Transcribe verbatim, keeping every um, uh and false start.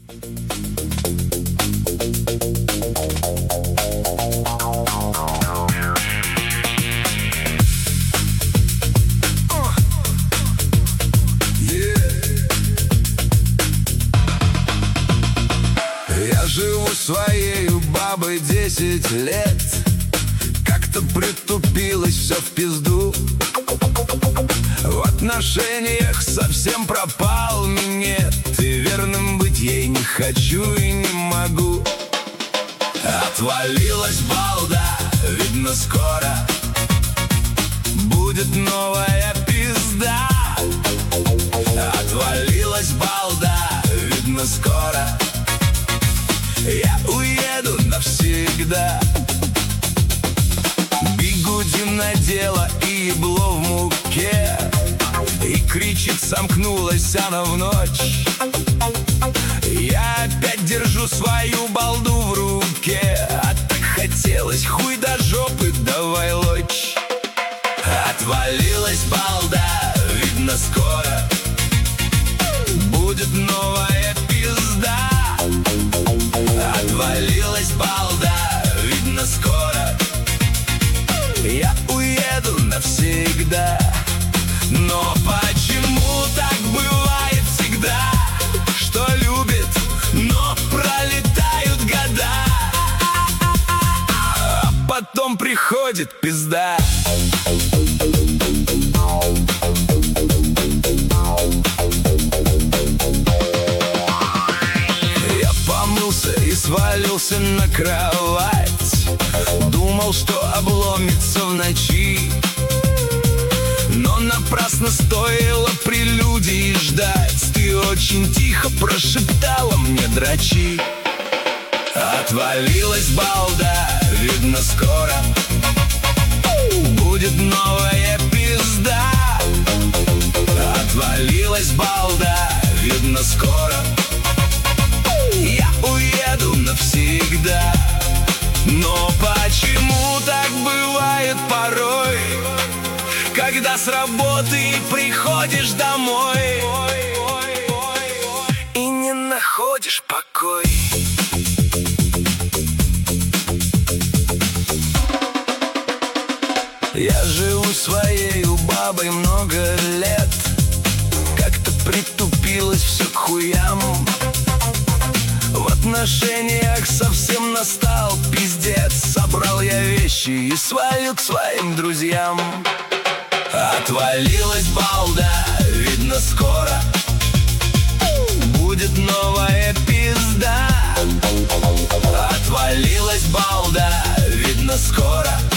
Я живу своею бабой десять лет. Как-то притупилось все в пизду. В отношениях совсем пропал минет. И верным быть ей не хочу и не могу. Отвалилась балда, видно скоро будет новая пизда. Отвалилась балда, видно скоро я уеду навсегда. Бигуди надела и ебло в муке, и кричит, сомкнулась она в ночь. Я опять держу свою балду в руке, а так хотелось хуй до жопы, давай лочь. Отвалилась балда, видно скоро будет новая пизда. Отвалилась балда, видно скоро я уеду навсегда. Но почему так бывает всегда, что любит, но пролетают года, а потом приходит пизда. Я помылся и свалился на кровать. Думал, что обломится в ночи, но напрасно стоило прелюдии ждать. Ты очень тихо прошептала мне: дрочи. Отвалилась балда, видно скоро будет новая пизда. Отвалилась балда, видно скоро я уеду навсегда. Но почему так бывает порой, когда с работы приходишь домой и не находишь покой? Я живу своею бабой много лет. Как-то притупилось все к хуям. В отношениях совсем настал пиздец. Собрал я вещи и свалил к своим друзьям. Отвалилась балда, видно скоро будет новая пизда. Отвалилась балда, видно скоро